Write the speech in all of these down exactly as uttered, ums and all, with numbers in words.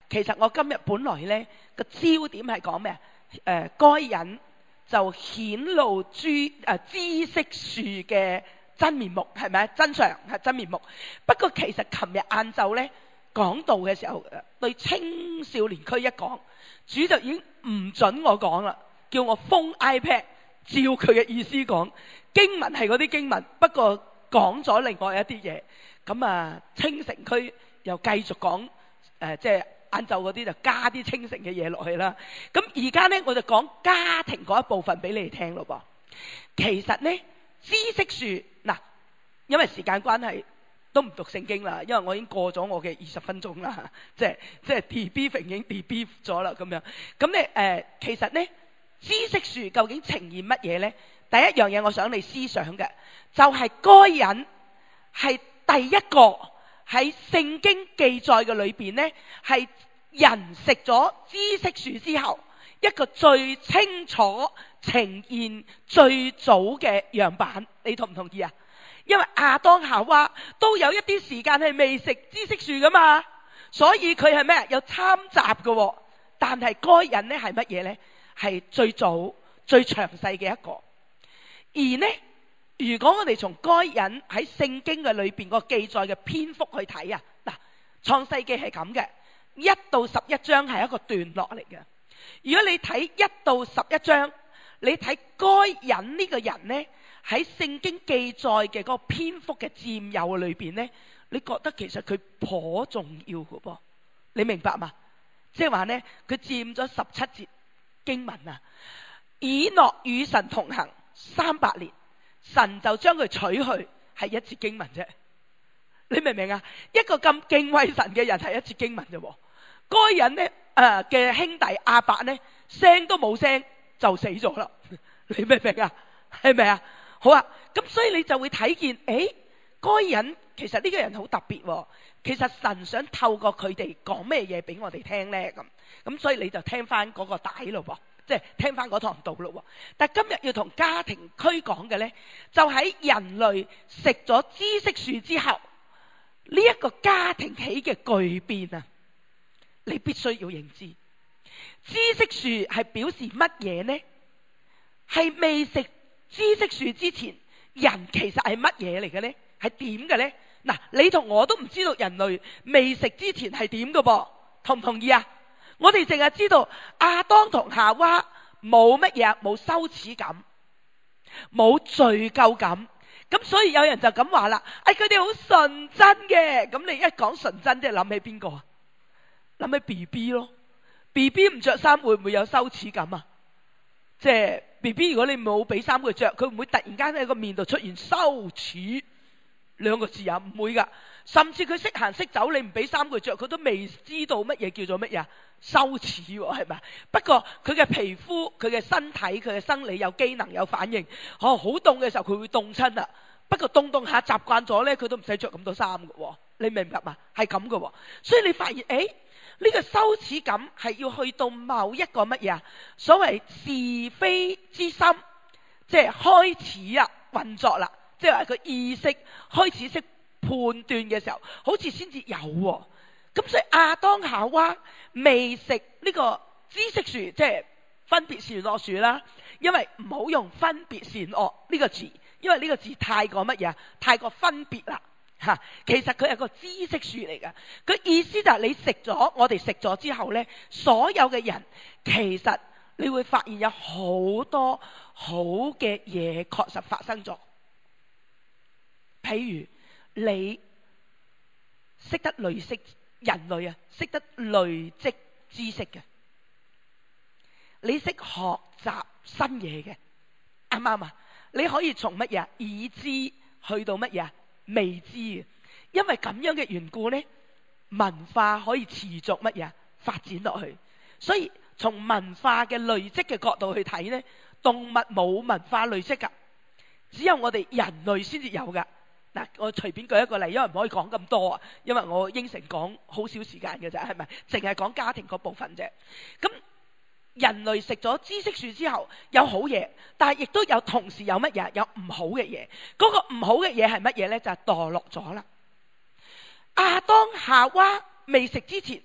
其實我今日本來呢個焦點係講咩啊？誒、呃，該隱就顯露諸誒知識樹嘅真面目，係咪？真相係真面目。不過其實琴日晏晝呢講道嘅時候，對青少年區一講，主就已經唔准我講啦，叫我封 iPad 照佢嘅意思講。經文係嗰啲經文，不過講咗另外一啲嘢。咁啊，青城區又繼續講誒、呃，即係晏晝嗰啲就加啲青城嘅嘢落去啦。咁而家呢，我就講家庭嗰一部分俾你哋聽咯噃。其實呢，知識樹嗱，因為時間關係都唔讀聖經啦，因為我已經過咗我嘅二十分鐘啦，即係即係 debrief 已經 debrief 咗啦咁樣。咁咧誒，其實呢，知識樹究竟呈現乜嘢呢？第一樣嘢我想你思想嘅就係該隱係第一個喺聖經記載嘅裏邊呢，係人食咗知識樹之後一個最清楚呈現最早嘅樣板。你同唔同意啊？因為亞當夏娃都有一啲時間係未食知識樹噶嘛，所以佢係咩？有參雜嘅。但係該隱呢係乜嘢呢？係最早最詳細嘅一個。而呢，如果我哋從該隱喺聖經嘅裏邊個記載嘅篇幅去睇啊，嗱，創世記係咁嘅，一到十一章係一個段落嚟嘅。如果你睇一到十一章，你睇該隱呢個人呢，喺聖經記載嘅嗰個篇幅嘅佔有裏邊呢，你覺得其實佢頗重要嘅噃，你明白嘛？即係話呢，佢佔咗十七節經文啊。以諾與神同行三百年，神就將佢取去，係一節經文啫。你明唔明啊？一個咁敬畏神嘅人係一節經文啫。該隱呢誒嘅、呃、兄弟亞伯呢，聲都冇聲就死咗啦。你明唔明啊？係咪啊？好啊，咁所以你就會睇見，誒，該隱其實呢個人好特別。其實神想透過佢哋講咩嘢俾我哋聽呢？咁咁所以你就聽翻嗰個帶咯噃。即係聽翻嗰堂道咯。但係今日要同家庭區講嘅呢，就喺人類食咗知識樹之後，呢一個家庭起嘅巨變啊，你必須要認知。知識樹係表示乜嘢呢？係未食知識樹之前，人其實係乜嘢嚟嘅呢？係點嘅呢？嗱，你同我都唔知道人類未食之前係點嘅噃，同唔同意啊？我哋淨係知道亞當同夏娃冇乜嘢，冇羞恥感，冇罪疚感。咁所以有人就咁話啦，哎，佢哋好純真嘅。咁你一講純真，即係諗起邊個啊？諗起 B B 咯。B B 唔着衫會唔會有羞恥感啊？即係 B B 如果你冇俾衫佢着，佢唔會突然間喺個面度出現羞恥兩個字啊？唔會噶。甚至佢識行識走，你唔俾衫佢着，佢都未知道乜嘢叫做乜嘢羞恥喎，係咪？不過佢嘅皮膚、佢嘅身體、佢嘅生理有機能有反應。哦，好凍嘅時候佢會凍親啦。不過凍凍下習慣咗咧，佢都唔使着咁多衫嘅。你明唔明嘛？係咁嘅。所以你發現，誒，呢個羞恥感係要去到某一個乜嘢啊？所謂是非之心，即係開始啊運作啦，即係話個意識開始識判斷嘅時候，好似先至有喎。咁所以亞當夏娃未食呢個知識樹，即係分別善惡樹啦。因為唔好用分別善惡呢個字，因為呢個字太過乜嘢？太過分別啦吓。其實佢係個知識樹嚟㗎。佢意思就係你食咗，我哋食咗之後呢，所有嘅人其實你會發現有好多好嘅嘢確實發生咗。譬如你識得累積，人類啊識得累積知識嘅，你識學習新嘢嘅，啱唔啱啊？你可以從乜嘢已知去到乜嘢未知嘅，因為咁樣嘅緣故呢，文化可以持續乜嘢發展落去。所以從文化嘅累積嘅角度去睇呢，動物冇文化累積噶，只有我哋人類先至有噶。嗱，我隨便舉一個例，因為唔可以講咁多啊，因為我應承講好少時間嘅啫，係咪？淨係講家庭嗰部分啫。咁人類食咗知識樹之後有好嘢，但係亦都有同時有乜嘢？有唔好嘅嘢。嗰個唔好嘅嘢係乜嘢呢？就係墮落咗啦。亞當夏娃未食之前，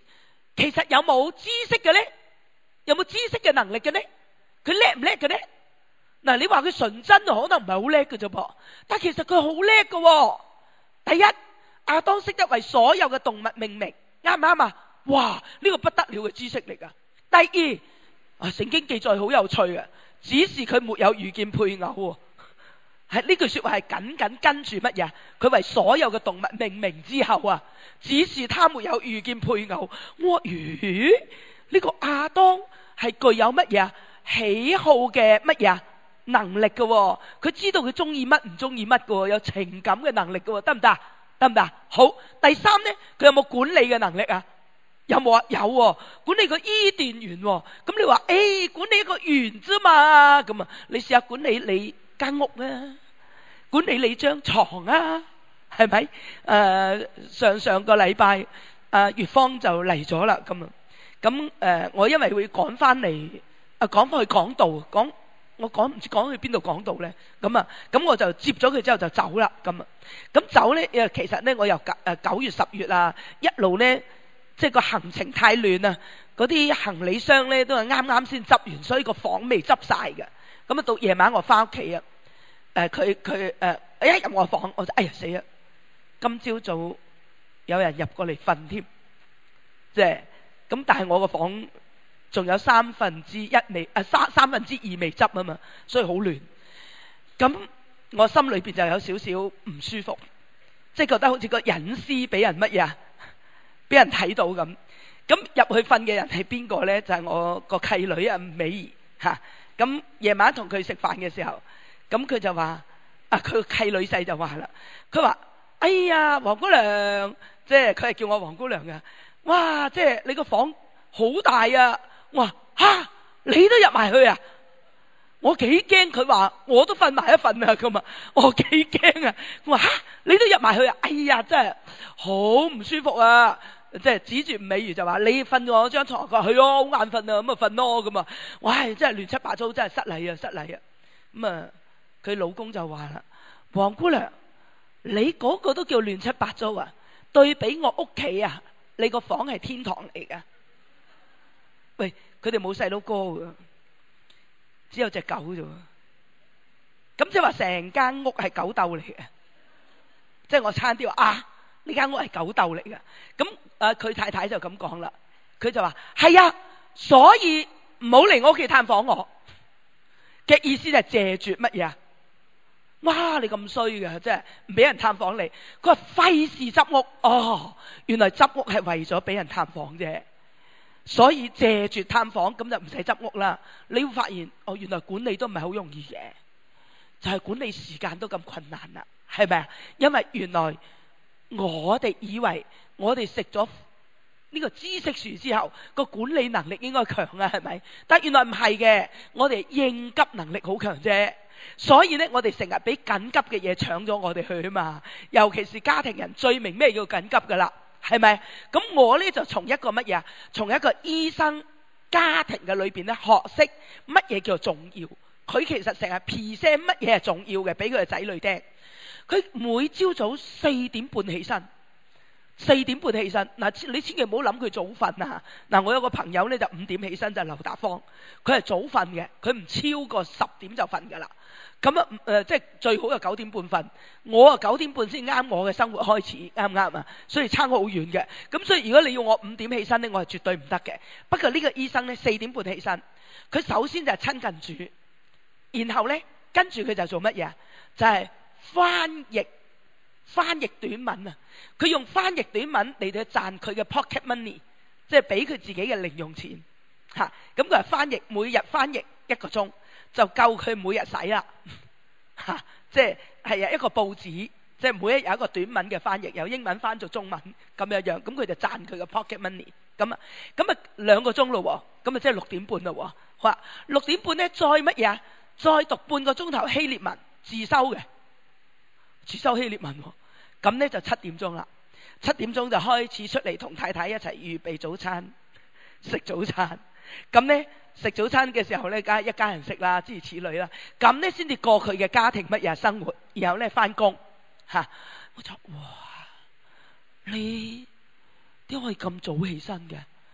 其實有冇知識嘅咧？有冇知識嘅能力嘅咧？佢叻唔叻嘅咧？嗱，你話佢純真可能唔係好叻嘅啫噃，但其實佢好叻嘅。第一，亞當識得為所有嘅動物命名，啱唔啱啊？哇，呢個不得了嘅知識嚟噶。第二，啊，聖經記載好有趣嘅，只是佢沒有遇見配偶。係呢句說話係緊緊跟住乜嘢？佢為所有嘅動物命名之後啊，只是他沒有遇見配偶。我咦，呢個亞當係具有乜嘢喜好嘅乜嘢能力嘅？佢知道佢中意乜唔中意乜嘅，有情感嘅能力嘅，得唔得？得唔得？好，第三呢，佢有冇管理嘅能力啊？有冇啊？有喎，管理個伊甸園。咁你話誒，管理一個園啫嘛，咁啊，你試下管理你間屋啊，管理你張床啊，係咪？誒，上上個禮拜阿月芳就嚟咗啦，咁啊，咁誒，我因為會趕翻嚟，啊，趕翻去講道，講我講唔知講去邊度講道咧，咁啊，咁我就接咗佢之後就走啦，咁啊，咁走咧，誒，其實咧我由九誒九月十月啊，一路咧，即係個行程太亂啊，嗰啲行李箱咧都係啱啱先執完，所以個房未執晒嘅。咁啊到夜晚我翻屋企啊，誒佢佢誒一入我房我就哎呀死啦！今朝早有人入過嚟瞓添，即係咁，但係我個房仲有三分之一未誒三三分之二未執啊嘛，所以好亂。咁我心裏邊就有少少唔舒服，即係覺得好似個隱私俾人乜嘢，俾人睇到咁。咁入去瞓嘅人係邊個咧？就係、是、我個契女啊美儀嚇。咁夜晚同佢食飯嘅時候，咁佢就話啊，佢契女婿就話啦，佢話哎呀黃姑娘，即係佢係叫我黃姑娘嘅，哇即係你個房好大啊！我話吓，你都入埋去啊？我幾驚，佢話我都瞓埋一瞓啊咁啊，我幾驚啊！我話吓，你都入埋去啊？哎呀真係好唔舒服啊！即係指住美如就話你瞓我張床，佢話係哦，好眼瞓啊，咁啊瞓咯咁啊，哇真係亂七八糟，真係失禮啊失禮啊！咁啊佢老公就話啦，黃姑娘你嗰個都叫亂七八糟啊，對比我屋企啊，你個房係天堂嚟噶。喂，佢哋冇細佬哥噶，只有隻狗啫，咁即係話成間屋係狗竇嚟嘅，即係我差啲話啊呢間屋係狗竇嚟嘅。咁誒佢太太就咁講啦，佢就話係啊，所以唔好嚟我屋企探訪我嘅意思就係謝絕乜嘢啊？哇你咁衰嘅，即係唔俾人探訪你。佢話費事執屋，哦原來執屋係為咗俾人探訪啫，所以謝絕探訪，咁就唔使執屋啦。你會發現哦原來管理都唔係好容易嘅，就係、是、管理時間都咁困難啦，係咪啊？因為原來我哋以為我哋食咗呢個知識樹之後個管理能力應該強啊，係咪？但原來唔係嘅，我哋應急能力好強啫。所以咧我哋成日俾緊急嘅嘢搶咗我哋去啊嘛，尤其是家庭人最明咩叫緊急噶啦，係咪？咁我咧就從一個乜嘢，從一個醫生家庭嘅裏邊咧學識乜嘢叫做重要。佢其實成日 present 乜嘢係重要嘅俾佢嘅仔女聽。佢每朝早四點半起身，四點半起身嗱，你千祈唔好諗佢早瞓啊。嗱，我有個朋友咧就五點起身，就係劉達芳，佢係早瞓嘅，佢唔超過十點就瞓噶啦。咁啊誒，即係最好就九點半瞓，我啊九點半先啱我嘅生活開始，啱唔啱啊？所以差好遠嘅。咁所以如果你要我五點起身咧，我係絕對唔得嘅。不過呢個醫生咧四點半起身，佢首先就係親近主，然後咧跟住佢就做乜嘢？就係、是、翻譯翻譯短文啊！佢用翻譯短文嚟到賺佢嘅 pocket money， 即係俾佢自己嘅零用錢嚇。咁佢係翻譯，每日翻譯一個鐘就夠佢每日使啦嚇。即係係啊一個報紙，即係每一日有一個短文嘅翻譯，由英文翻做中文咁樣樣。咁佢就賺佢嘅 pocket money。咁啊咁啊兩個鐘咯喎，咁啊即係六點半咯喎。好啊，六點半咧再乜嘢啊？再讀半個鐘頭希臘文自修嘅。自修希臘文，咁咧就七點鐘啦。七點鐘就開始出嚟同太太一齊預備早餐，食早餐。咁咧食早餐嘅時候咧，梗係一家人食啦，諸如此類啦。咁咧先至過佢嘅家庭乜嘢生活，然後咧翻工嚇。我就哇，你點可以咁早起身嘅？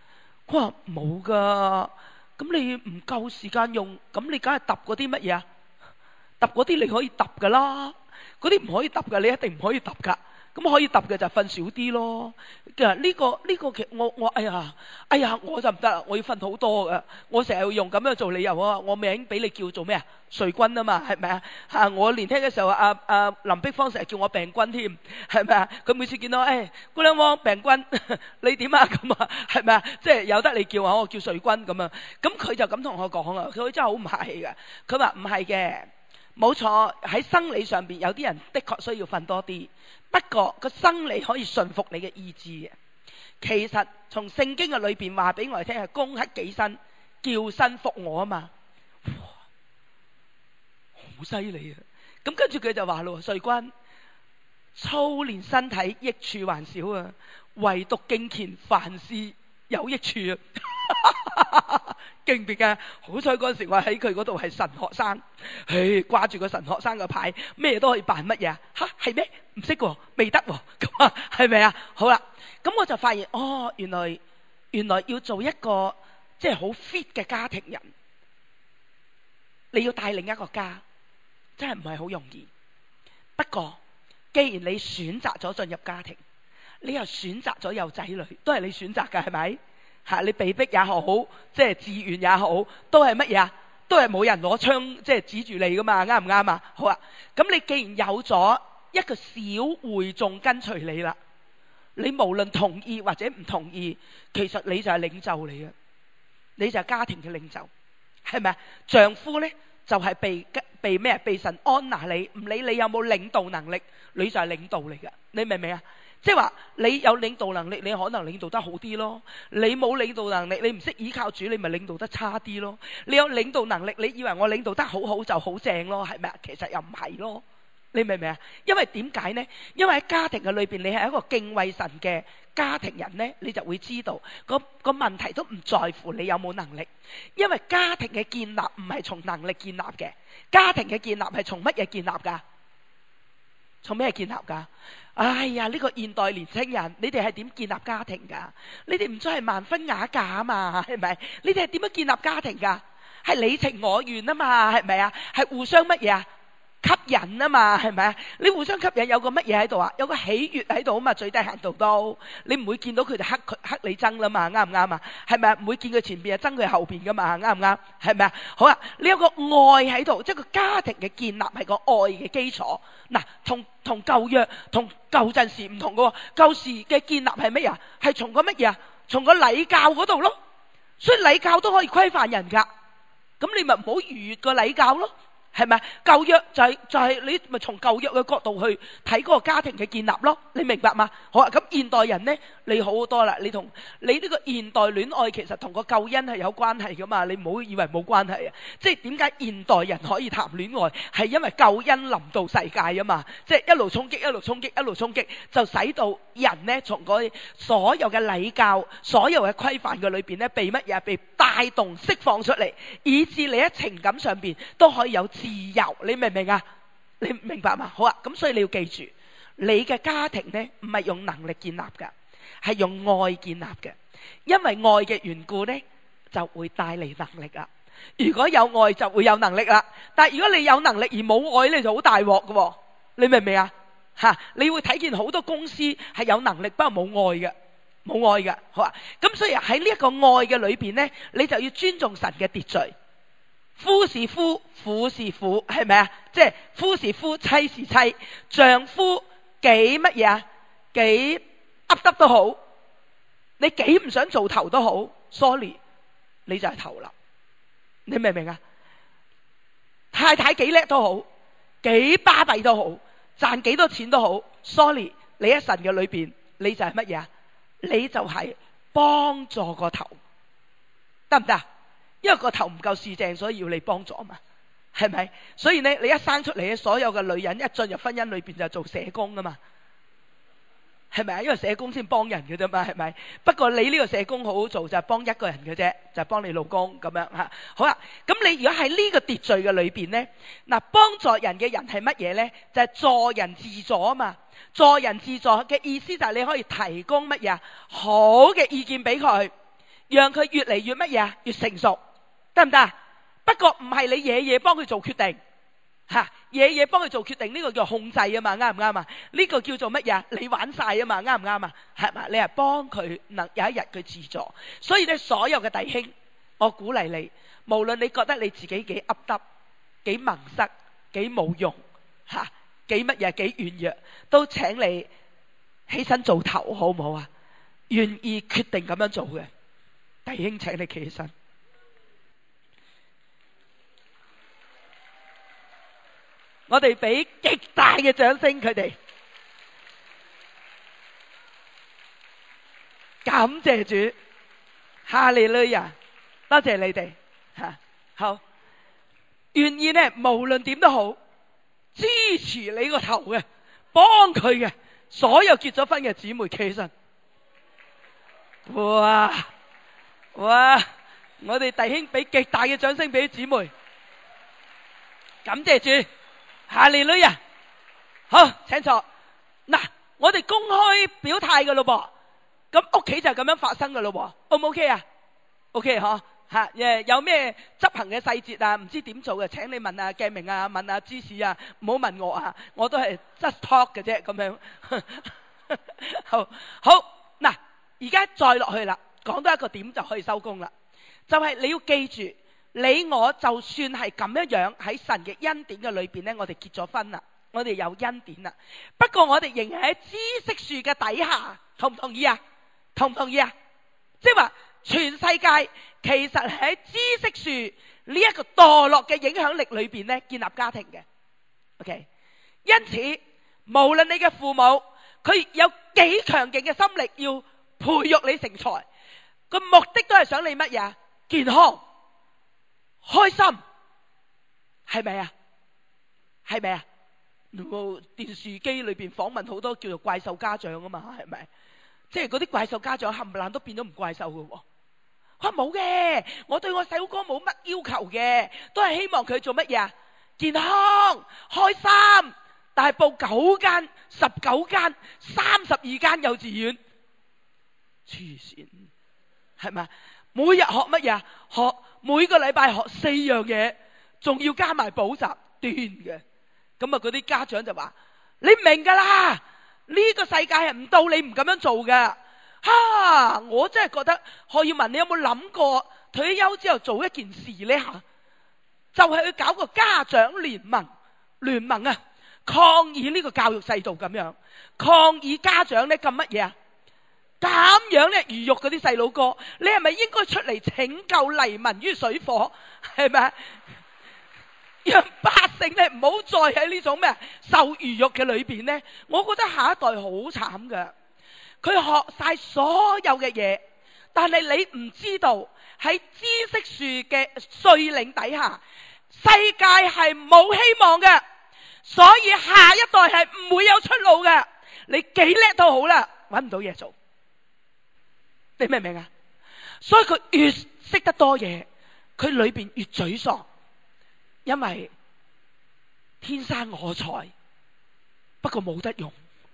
佢話冇噶，咁你唔夠時間用，咁你梗係揼嗰啲乜嘢啊？揼嗰啲你可以揼噶啦，嗰啲唔可以揼噶，你一定唔可以揼噶。咁可以揼嘅就瞓少啲咯。其實呢個呢個其實我我哎呀哎呀我就唔得啦，我要瞓好多噶。我成日要用咁樣做理由啊。我名俾你叫做咩啊？睡君啊嘛，係咪啊？嚇！我年輕嘅時候，阿、啊、阿、啊、林碧芳成日叫我病君添，係咪啊？佢每次見到誒姑娘汪病君，你點啊咁啊？係咪啊？即係有得你叫啊，我叫睡君咁啊。咁佢就咁同我講啊，佢真係好唔客氣嘅。佢話唔係嘅。冇錯，喺生理上邊有啲人的確需要瞓多啲，不過個生理可以順服你嘅意志嘅。其實從聖經嘅裏邊話俾我哋聽係攻克己身，叫身服我啊嘛，哇，好犀利啊！咁跟住佢就話咯，瑞君操練身體益處還少啊，唯獨敬虔凡事有益處啊。勁唔勁啊？好彩嗰陣時我喺佢嗰度係神學生，唉，掛住個神學生嘅牌，咩都可以扮乜嘢啊？吓，係咩？唔識喎，未得喎，咁啊，係咪啊？好啦，咁我就發現哦，原來原來要做一個即係好 fit 嘅家庭人，你要帶領一個家，真係唔係好容易。不過既然你選擇咗進入家庭，你又選擇咗有仔女，都係你選擇㗎，係咪？吓，你被逼也好，即係自願也好，都係乜嘢啊？都係冇人攞槍即係指住你噶嘛？啱唔啱啊？好啊，咁你既然有咗一個小會眾跟隨你啦，你無論同意或者唔同意，其實你就係領袖嚟嘅，你就係家庭嘅領袖，係咪啊？丈夫咧就係被被咩？被神安拿你，唔理你有冇領導能力，你就係領導嚟嘅，你明唔明啊？即係話你有領導能力，你可能領導得好啲咯。你冇領導能力，你唔識依靠主，你咪領導得差啲咯。你有領導能力，你以為我領導得好好就好正咯，係咪啊？其實又唔係咯。你明唔明啊？因為點解呢？因為喺家庭嘅裏邊，你係一個敬畏神嘅家庭人呢，你就會知道個個問題都唔在乎你有冇能力，因為家庭嘅建立唔係從能力建立嘅，家庭嘅建立係從乜嘢建立噶？從咩建立噶？哎呀，呢個現代年青人，你哋係點建立家庭噶？你哋唔再係盲婚啞嫁啊嘛，係咪？你哋係點樣建立家庭噶？係你情我願啊嘛，係咪啊？係互相乜嘢啊？吸引啊嘛，係咪啊？你互相吸引有個乜嘢喺度啊？有個喜悅喺度啊嘛，最低限度都你唔會見到佢哋黑佢黑你憎啦嘛，啱唔啱啊？係咪啊？唔會見佢前邊啊憎佢後邊噶嘛，啱唔啱？係咪啊？好啊，你有個愛喺度，即係個家庭嘅建立係個愛嘅基礎。嗱，同同舊約同舊陣時唔同噶喎，舊時嘅建立係乜嘢？係從個乜嘢啊？從個禮教嗰度咯，所以禮教都可以規範人噶，咁你咪唔好逾越個禮教咯。係咪舊約就係、是、就係、是、你咪從舊約嘅角度去睇嗰個家庭嘅建立咯？你明白嗎？好啊，咁現代人呢，你好好多啦。你同你呢個現代戀愛其實同個救恩係有關係噶嘛？你唔好以為冇關係啊！即係點解現代人可以談戀愛，係因為救恩臨到世界啊嘛！即係一路衝擊，一路衝擊，一路衝擊，就使到人呢從嗰所有嘅禮教、所有嘅規範嘅裏邊呢，被乜嘢？被帶動、釋放出嚟，以致你喺情感上邊都可以有自由。你明唔明啊？你明白嗎？好啊，咁所以你要記住，你嘅家庭呢唔係用能力建立噶，係用愛建立嘅。因為愛嘅緣故呢，就會帶嚟能力啦。如果有愛就會有能力啦，但係如果你有能力而冇愛，你就好大鑊噶。你明唔明啊？吓，你會睇見好多公司係有能力，不過冇愛嘅，冇愛嘅。好啊，咁所以喺呢一個愛嘅裏邊呢，你就要尊重神嘅秩序。夫是夫，婦是婦，係咪啊？即係夫是夫，妻是妻。丈夫幾乜嘢啊？幾噏得都好，你幾唔想做頭都好 ，sorry， 你就係頭啦。你明唔明啊？太太幾叻都好，幾巴閉都好，賺幾多錢都好 ，sorry， 你喺神嘅裏邊，你就係乜嘢啊？你就係幫助個頭，得唔得？因為個頭唔夠四正，所以要你幫助啊嘛，係咪？所以呢，你一生出嚟，所有嘅女人一進入婚姻裏邊就做社工啊嘛，係咪啊？因為社工先幫人嘅啫嘛，係咪？不過你呢個社工好好做，就係幫一個人嘅啫，就係幫你老公咁樣吓。好啦，咁你如果喺呢個秩序嘅裏邊呢，嗱，幫助人嘅人係乜嘢呢？就係助人自助啊嘛。助人自助嘅意思就係你可以提供乜嘢好嘅意見俾佢。 讓佢越嚟越乜嘢啊？越成熟，得唔得？不過唔係你嘢嘢幫佢做決定吓，嘢嘢幫佢做決定，呢個叫控制啊嘛，啱唔啱啊？呢個叫做乜嘢？你玩晒啊嘛，啱唔啱啊？係嘛？你係幫佢能有一日佢自助。所以咧，所有嘅弟兄，我鼓勵你，無論你覺得你自己幾噏得、幾矇塞、幾冇用吓、幾乜嘢、幾軟弱，都請你起身做頭，好唔好啊？願意決定咁樣做嘅弟兄，請你企起身。我哋俾極大嘅掌聲佢哋，感謝主，哈利路亞，多謝你哋吓，好願意呢，無論點都好，支持你個頭嘅，幫佢嘅，所有結咗婚嘅姊妹企起身。哇哇！我哋弟兄俾極大嘅掌聲俾姊妹，感謝主。哈利路亞，好，請坐。嗱，我哋公開表態嘅咯噃，咁屋企就咁樣發生嘅咯噃 ，O 唔 OK 啊 ？OK 嗬，吓，誒，有咩執行嘅細節啊？唔知點做嘅，請你問阿鏡明啊，問阿芝士啊，唔好問我啊，我都係 just talk 嘅啫，咁樣。好，好，嗱，而家再落去啦，講多一個點就可以收工啦，就係你要記住。你我就算係咁樣樣喺神嘅恩典嘅裏邊呢，我哋結咗婚啦，我哋有恩典啦。不過我哋仍然喺知識樹嘅底下，同唔同意啊？同唔同意啊？即係話全世界其實喺知識樹呢一個墮落嘅影響力裏邊呢，建立家庭嘅。OK， 因此無論你嘅父母佢有幾強勁嘅心力要培育你成才，個目的都係想你乜嘢？健康。開心係咪啊？係咪啊？電視機裏邊訪問好多叫做怪獸家長啊嘛，係咪？即係嗰啲怪獸家長冚唪唥都變咗唔怪獸嘅喎。佢冇嘅，我對我細佬哥冇乜要求嘅，都係希望佢做乜嘢？健康、開心。但係報九間、十九間、三十二間幼稚園，黐線，係咪？每日學乜嘢？學每個禮拜學四樣嘢，仲要加埋補習端嘅。咁啊，嗰啲家長就話：你唔明噶啦，呢個世界係唔到你唔咁樣做嘅。哈！我真係覺得，可以問你有冇諗過退休之後做一件事呢？吓，就係去搞個家長聯盟聯盟啊，抗議呢個教育制度咁樣，抗議家長呢咁乜嘢啊？咁樣咧魚肉嗰啲細佬哥，你係咪應該出嚟拯救黎民於水火？係咪？讓百姓咧唔好再喺呢種咩受魚肉嘅裏邊咧？我覺得下一代好慘噶，佢學晒所有嘅嘢，但係你唔知道喺知識樹嘅率領底下，世界係冇希望嘅，所以下一代係唔會有出路嘅。你幾叻都好啦，搵唔到嘢做。你明唔明啊？所以佢越識得多嘢，佢裏邊越沮喪，因為天生我材，不過冇得用。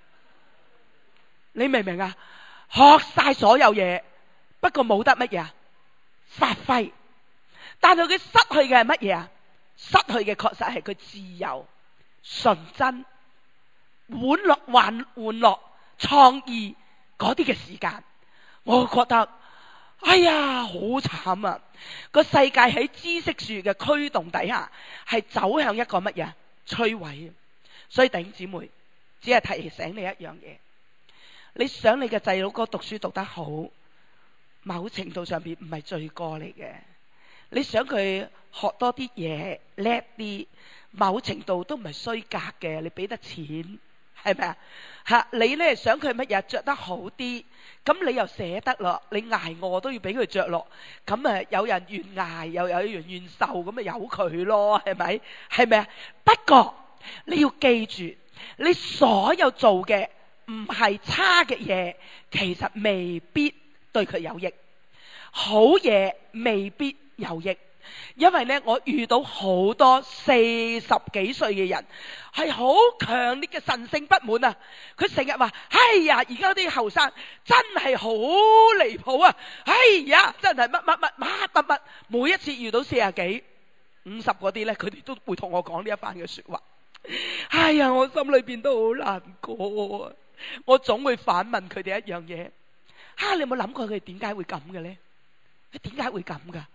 你明唔明啊？學晒所有嘢，不過冇得乜嘢啊？發揮。但係佢失去嘅係乜嘢啊？失去嘅確實係佢自由、純真、玩樂、玩玩樂、創意嗰啲嘅時間。我覺得，哎呀，好慘啊！個世界喺知識樹嘅驅動底下，係走向一個乜嘢？摧毀。所以弟兄姊妹，只係提醒你一樣嘢：你想你嘅細佬哥讀書讀得好，某程度上邊唔係罪過嚟嘅。你想佢學多啲嘢，叻啲，某程度都唔係衰格嘅。你俾得錢。係咪啊？吓，你咧想佢乜嘢着得好啲，咁你又捨得咯？你挨餓都要俾佢着落，咁啊有人願挨，又有人願受，咁咪由佢咯，係咪？係咪啊？不過你要記住，你所有做嘅唔係差嘅嘢，其實未必對佢有益，好嘢未必有益。 因為咧我遇到好多四十幾歲嘅人係好強烈嘅神性不滿啊，佢成日話哎呀而家啲後生真係好離譜啊，哎呀真係乜乜乜乜乜乜，每一次遇到四十幾五十嗰啲咧，佢哋都會同我講呢一番嘅說話。哎呀我心裏邊都好難過啊，我總會反問佢哋一樣嘢，啊你有冇諗過佢哋點解會咁嘅咧？佢點解會咁噶？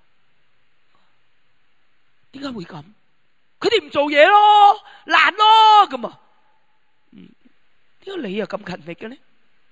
點解會咁？佢哋唔做嘢咯，難咯咁啊。嗯，點解你又咁勤力嘅咧？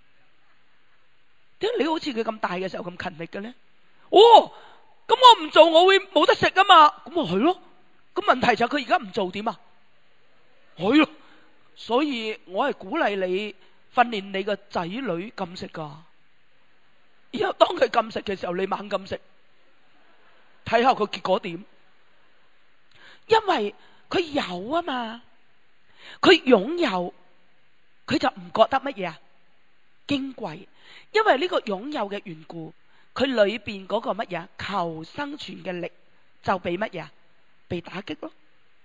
點解你好似佢咁大嘅時候咁勤力嘅咧？哦，咁我唔做我會冇得食啊嘛。咁咪係咯。咁問題就係佢而家唔做點啊？係咯。所以我係鼓勵你訓練你個仔女禁食噶。然後當佢禁食嘅時候，你猛禁食，睇下個結果點。因為佢有啊嘛，佢擁有，佢就唔覺得乜嘢啊矜貴。因為呢個擁有嘅緣故，佢裏邊嗰個乜嘢求生存嘅力就被乜嘢被打擊咯。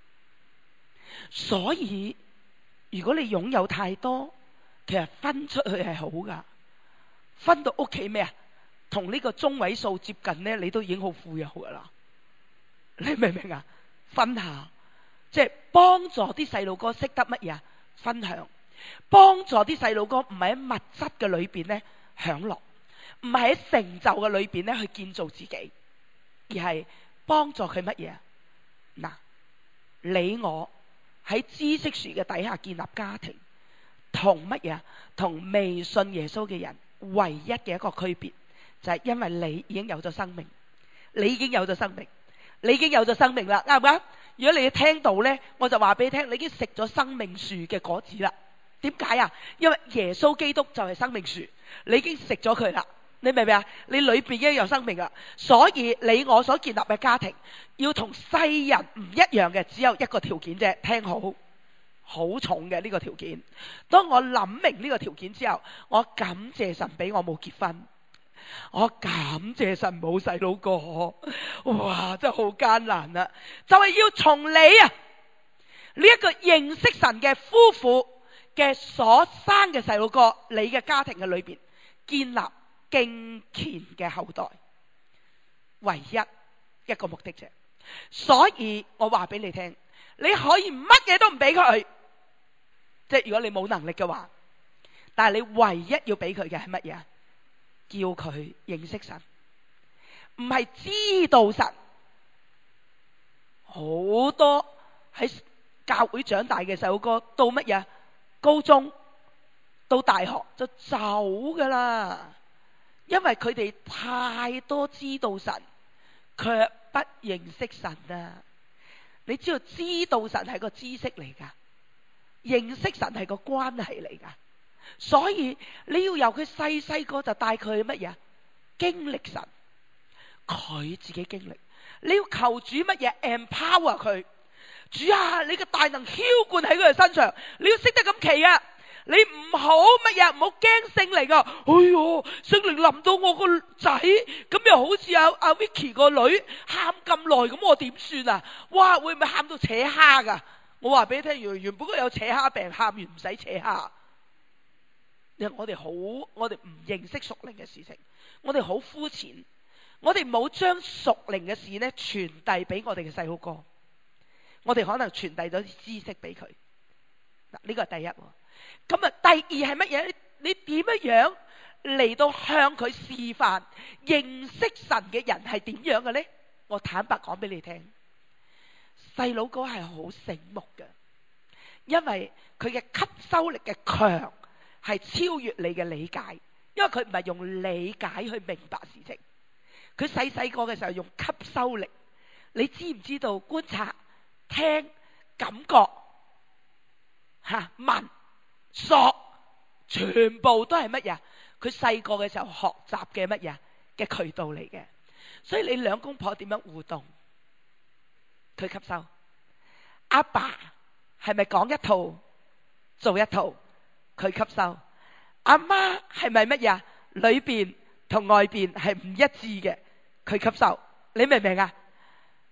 所以如果你擁有太多，其實分出去係好噶，分到屋企咩啊同呢個中位數接近呢，你都已經好富有噶啦。你明唔明啊？分下，即係幫助啲細路哥識得乜嘢分享，幫助啲細路哥唔係喺物質嘅裏邊咧享樂，唔係喺成就嘅裏邊咧去建造自己，而係幫助佢乜嘢嗱？你我喺知識樹嘅底下建立家庭，同乜嘢同未信耶穌嘅人唯一嘅一個區別就係因為你已經有咗生命，你已經有咗生命。你已經有咗生命啦，啱唔啱？如果你聽到呢，我就話俾你聽，你已經食咗生命樹嘅果子啦。點解啊？因為耶穌基督就係生命樹，你已經食咗佢啦。你明唔明啊？你裏邊已經有生命啦。所以你我所建立嘅家庭要同世人唔一樣嘅，只有一個條件啫。聽好，好重嘅呢個條件。當我諗明呢個條件之後，我感謝神俾我冇結婚。我感謝神冇細佬哥，哇真係好艱難啊！就係要從你啊呢一個認識神嘅夫婦嘅所生嘅細佬哥，你嘅家庭嘅裏邊建立敬虔嘅後代，唯一一個目的啫。所以我話俾你聽，你可以乜嘢都唔俾佢，即係如果你冇能力嘅話，但係你唯一要俾佢嘅係乜嘢？叫佢認識神，唔係知道神。好多喺教會長大嘅細路哥到乜嘢高中到大學就走噶啦，因為佢哋太多知道神卻不認識神啊。你知道知道神係個知識嚟噶，認識神係個關係嚟噶。所以你要由佢細細個就帶佢乜嘢經歷神，佢自己經歷。你要求主乜嘢 empower 佢，主啊你嘅大能澆灌喺佢嘅身上，你要識得咁祈啊。你唔好乜嘢唔好驚聖靈啊，哎喲聖靈臨到我個仔，咁又好似阿阿 Vicky 個女喊咁耐，咁我點算啊？哇會唔會喊到扯蝦噶？我話俾你聽，原原本佢有扯蝦病，喊完唔使扯蝦。我哋好，我哋唔認識屬靈嘅事情，我哋好膚淺，我哋冇將屬靈嘅事呢傳遞俾我哋嘅細佬哥，我哋可能傳遞咗啲知識俾佢。嗱，呢個係第一。咁啊，第二係乜嘢？你點樣嚟到向佢示範認識神嘅人係點樣嘅呢？我坦白講俾你聽，細佬哥係好醒目嘅，因為佢嘅吸收力嘅強係超越你嘅理解，因為佢唔係用理解去明白事情，佢細細個嘅時候用吸收力。你知唔知道觀察、聽、感覺、吓聞、索，全部都係乜嘢？佢細個嘅時候學習嘅乜嘢嘅渠道嚟嘅。所以你兩公婆點樣互動，佢吸收。阿爸係咪講一套做一套？佢吸收。阿媽係咪乜嘢？裏邊同外邊係唔一致嘅，佢吸收。你明唔明啊？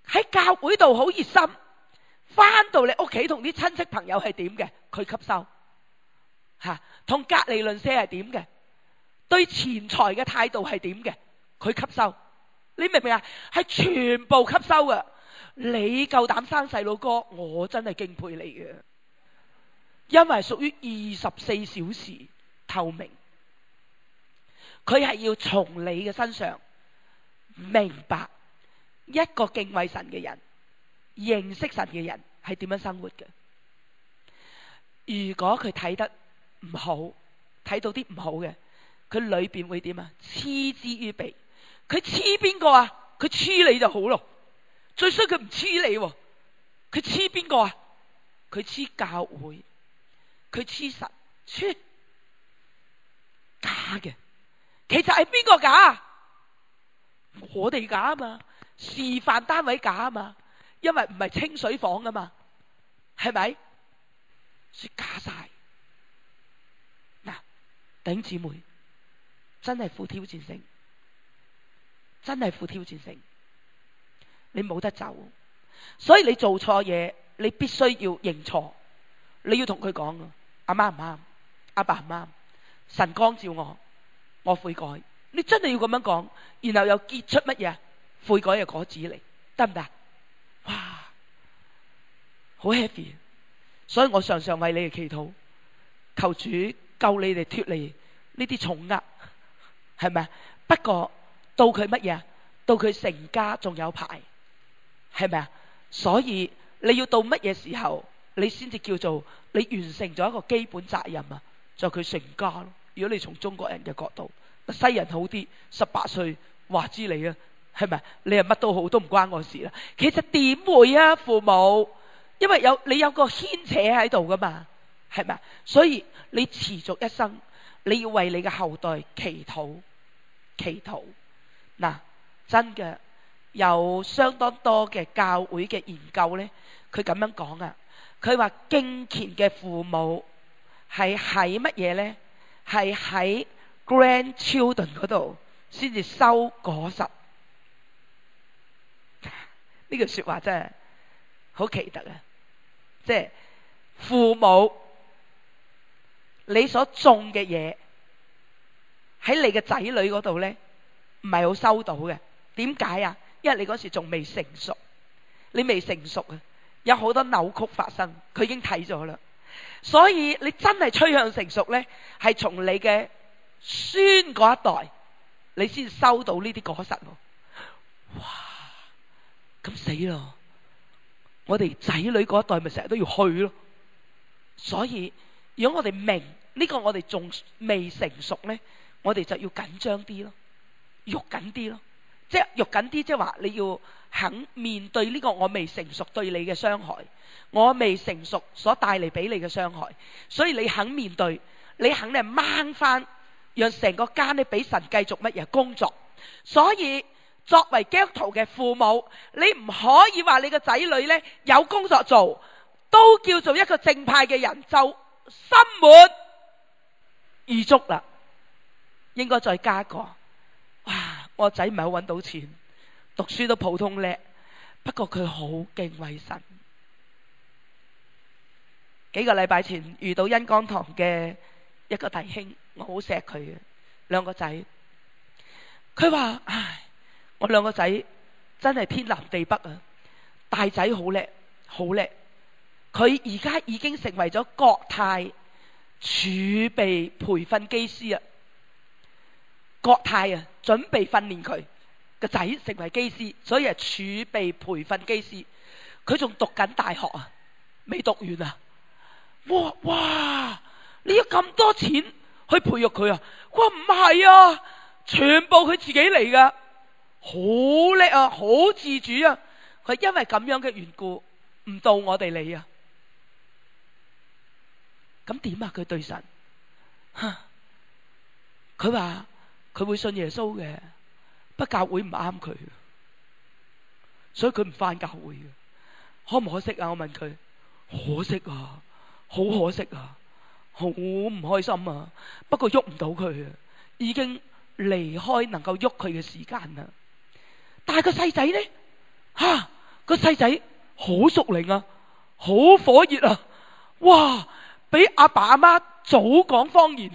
喺教會度好熱心，翻到你屋企同啲親戚朋友係點嘅？佢吸收吓，同隔離鄰舍係點嘅？對錢財嘅態度係點嘅？佢吸收。你明唔明啊？係全部吸收嘅。你夠膽生細佬哥，我真係敬佩你嘅，因為屬於二十四小時透明。佢係要從你嘅身上明白一個敬畏神嘅人、認識神嘅人係點樣生活嘅。如果佢睇得唔好，睇到啲唔好嘅，佢裏邊會點啊？嗤之於鼻。佢黐邊個啊？佢黐你就好咯。最衰佢唔黐你，佢黐邊個啊？佢黐教會，佢黐神，黐假嘅。其實係邊個假？我哋假啊嘛，示範單位假啊嘛，因為唔係清水房啊嘛，係咪？說假晒。嗱，弟兄姊妹，真係富挑戰性，真係富挑戰性，你冇得走。所以你做錯嘢，你必須要認錯，你要同佢講啊，阿媽唔啱，阿爸唔啱，神光照我，我悔改。你真係要咁樣講，然後又結出乜嘢悔改嘅果子嚟，得唔得？哇，好 heavy。所以我常常為你哋祈禱，求主救你哋脫離呢啲重壓，係咪？不過到佢乜嘢？到佢成家仲有排，係咪啊？所以你要到乜嘢時候，你先至叫做你完成咗一個基本責任啊？就佢成家咯。如果你從中國人嘅角度，西人好啲，十八歲話知你啊，係咪？你係乜都好，都唔關我事啦。其實點會啊？父母，因為有你有個牽扯喺度噶嘛，係咪？所以你持續一生，你要為你嘅後代祈禱，祈禱。嗱，真嘅有相當多嘅教會嘅研究咧，佢咁樣講啊，佢話敬虔嘅父母係喺乜嘢咧？係喺grandchildren 嗰度先至收果實。呢句說話真係好奇特啊！即係父母你所種嘅嘢喺你嘅仔女嗰度咧，唔係好收到嘅。點解啊？因為你嗰時仲未成熟，你未成熟啊，有好多扭曲發生，佢已經睇咗啦。所以你真係趨向成熟咧，係從你嘅孫嗰一代，你先收到呢啲果實。哇！咁死咯！我哋仔女嗰一代咪成日都要去咯。所以如果我哋明呢個我哋仲未成熟咧，我哋就要緊張啲咯，肉緊啲咯。即係肉緊啲，即係話你要肯面對呢個我未成熟對你嘅傷害，我未成熟所帶嚟俾你嘅傷害。所以你肯面對，你肯定掹翻，讓成個家呢俾神繼續乜嘢工作。所以作為基督徒嘅父母，你唔可以話你個仔女呢有工作做都叫做一個正派嘅人就心滿意足啦。應該再加個，哇！我仔唔係好搵到錢，讀書都普通叻，不過佢好敬畏神。幾個禮拜前遇到恩光堂嘅一個弟兄，我好錫佢嘅兩個仔。佢話：唉，我兩個仔真係天南地北啊！大仔好叻，好叻，佢而家已經成為咗國泰儲備培訓機師啊！國泰啊，準備訓練佢個仔成為機師，所以係儲備培訓機師。佢仲讀緊大學啊，未讀完啊！哇哇！你要咁多錢去培育佢啊？哇，唔係啊，全部佢自己嚟噶，好叻啊，好自主啊！佢因為咁樣嘅緣故，唔到我哋理啊。咁點啊？佢對神，佢話佢會信耶穌嘅，不過教會唔啱佢，所以佢唔返教會嘅。可唔可惜啊？我問佢，可惜啊，好可惜啊，好唔開心啊。不過喐唔到佢啊，已經離開能夠喐佢嘅時間啦。但係個細仔呢，吓、啊、 個細仔好屬靈啊，好火熱啊，哇！俾阿爸阿媽早講方言，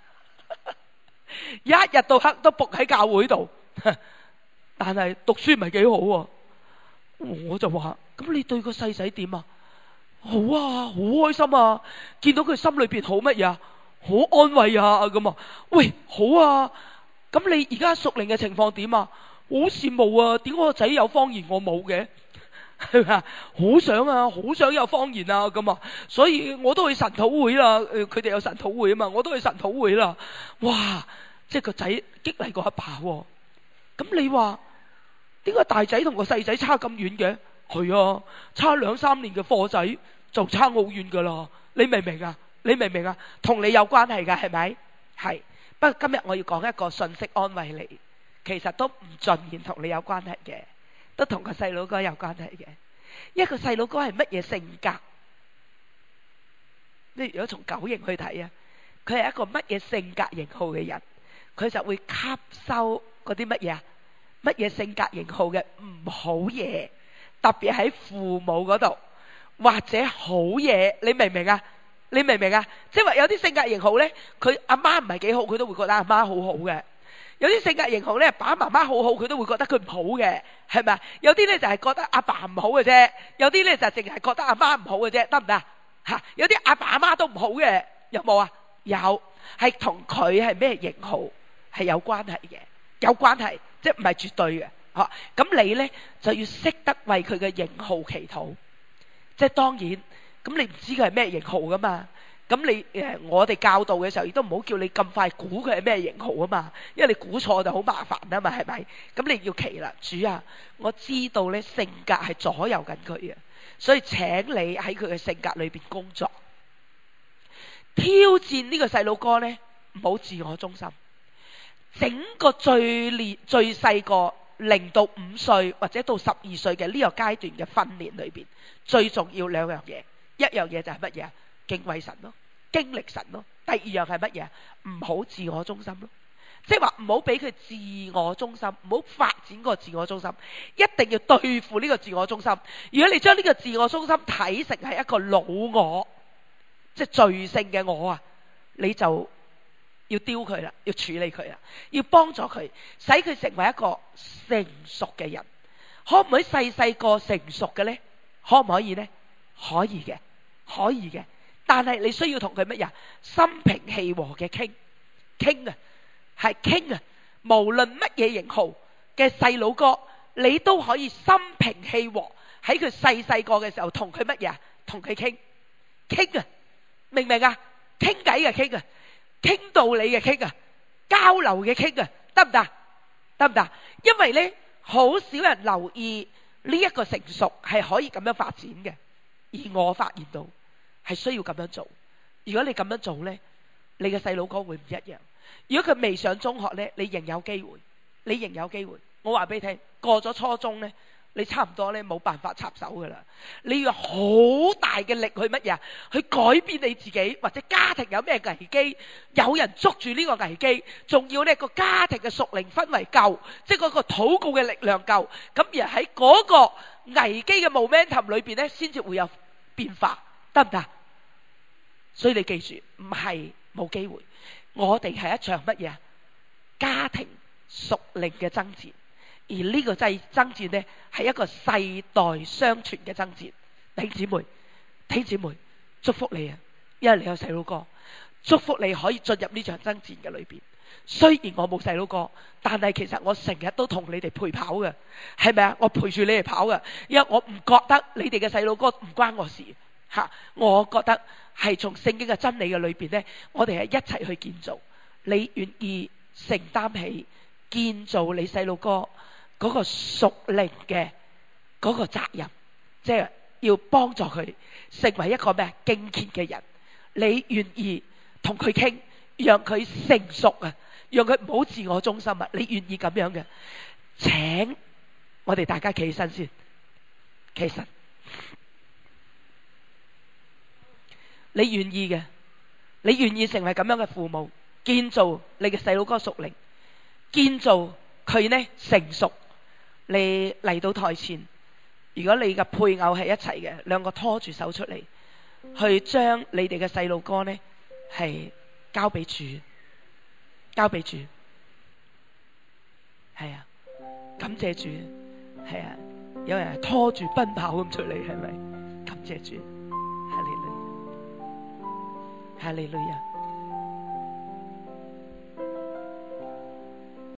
一日到黑都仆喺教會度，但係讀書唔係幾好喎。我就話：咁你對個細仔點啊？好啊，好開心啊！見到佢心裏邊好乜嘢啊？好安慰啊咁啊！喂，好啊！咁你而家屬靈嘅情況點啊？好羨慕啊！點解個仔有方言我冇嘅？係咪啊？好想啊，好想有方言啊咁啊！所以我都去神土會啦。誒，佢哋有神土會啊嘛，我都去神土會啦。哇！即係個仔激勵過阿爸喎。咁你話點解大仔同個細仔差咁遠嘅？係啊，差兩三年嘅課仔就差好遠噶啦。你明唔明啊？你明唔明啊？同你有關係噶，係咪？係。不過今日我要講一個信息安慰你，其實都唔盡然同你有關係嘅，都同個細佬哥有關係嘅。一個細佬哥係乜嘢性格？你如果從九型去睇啊，佢係一個乜嘢性格型號嘅人，佢就會吸收嗰啲乜嘢啊？乜嘢性格型號嘅唔好嘢，特別喺父母嗰度，或者好嘢，你明唔明啊？你明唔明啊？即係話有啲性格型號咧，佢阿媽唔係幾好，佢都會覺得阿媽好好嘅；有啲性格型號咧，爸爸媽媽好好，佢都會覺得佢唔好嘅，係咪？有啲咧就係覺得阿爸唔好嘅啫，有啲咧就淨係覺得阿媽唔好嘅啫，得唔得？吓，有啲阿爸阿媽都唔好嘅，有冇啊？有，係同佢係咩型號係有關係嘅，有關係，即係唔係絕對嘅。吓，咁你咧就要識得為佢嘅型號祈禱，即係當然。咁你唔知佢係咩型號噶嘛？咁你誒，我哋教導嘅時候亦都唔好叫你咁快估佢係咩型號啊嘛，因為你估錯就好麻煩啊嘛，係咪？咁你要祈啦，主啊，我知道咧性格係左右緊佢嘅，所以請你喺佢嘅性格裏邊工作，挑戰呢個細路哥咧，唔好自我中心。整個最年最細個零到五歲或者到十二歲嘅呢個階段嘅訓練裏邊，最重要兩樣嘢。一樣嘢就係乜嘢？敬畏神咯，經歷神咯。第二樣係乜嘢？唔好自我中心咯，即係話唔好俾佢自我中心，唔好發展個自我中心，一定要對付呢個自我中心。如果你將呢個自我中心睇成係一個老我，即係罪性嘅我啊，你就要丟佢啦，要處理佢啦，要幫助佢，使佢成為一個成熟嘅人。可唔可以細細個成熟嘅呢？可唔可以呢？可以嘅。可以嘅，但係你需要同佢乜嘢？心平氣和嘅傾傾啊，係傾啊！無論乜嘢型號嘅細佬哥，你都可以心平氣和喺佢細細個嘅時候同佢乜嘢？同佢傾傾啊！明唔明啊？傾偈嘅傾啊，傾道理嘅傾啊，交流嘅傾啊，得唔得？得唔得？因為咧，好少人留意呢一個成熟係可以咁樣發展嘅，而我發現到。係需要咁樣做。如果你咁樣做呢，你嘅細佬哥會唔一樣。如果佢未上中學呢，你仍有機會，你仍有機會。我話俾你聽，過咗初中呢，你差唔多呢冇辦法插手噶啦。你要好大嘅力去乜嘢？去改變你自己，或者家庭有咩危機，有人捉住呢個危機，仲要呢個家庭嘅屬靈氛圍夠，即係嗰個禱告嘅力量夠，咁而喺嗰個危機嘅 momentum 裏邊呢，先至會有變化。得唔得？所以你記住，唔係冇機會，我哋係一場乜嘢？家庭屬靈嘅爭戰，而呢個爭爭戰呢，係一個世代相傳嘅爭戰。弟兄姊妹，弟兄姊妹，祝福你啊！因為你有細佬哥，祝福你可以進入呢場爭戰嘅裏邊。雖然我冇細佬哥，但係其實我成日都同你哋陪跑嘅，係咪啊？我陪住你哋跑嘅，因為我唔覺得你哋嘅細佬哥唔關我事。吓，我覺得係從聖經嘅真理嘅裏邊呢，我哋係一齊去建造。你願意承擔起建造你細路哥嗰個屬靈嘅嗰個責任，即係要幫助佢成為一個咩敬虔嘅人。你願意同佢傾，讓佢成熟啊，讓佢唔好自我中心啊。你願意咁樣嘅？請我哋大家企起身先，企起身。你願意嘅，你願意成為咁樣嘅父母，建造你嘅細佬哥屬靈，建造佢呢成熟。你嚟到台前， 如果你嘅配偶係一齊嘅，兩個拖住手出嚟，去將你哋嘅細路哥呢係交俾主，交俾主，係啊，感謝主，係啊，有人係拖住奔跑咁出嚟，係咪？感謝主，哈利路亞，哈利路亞。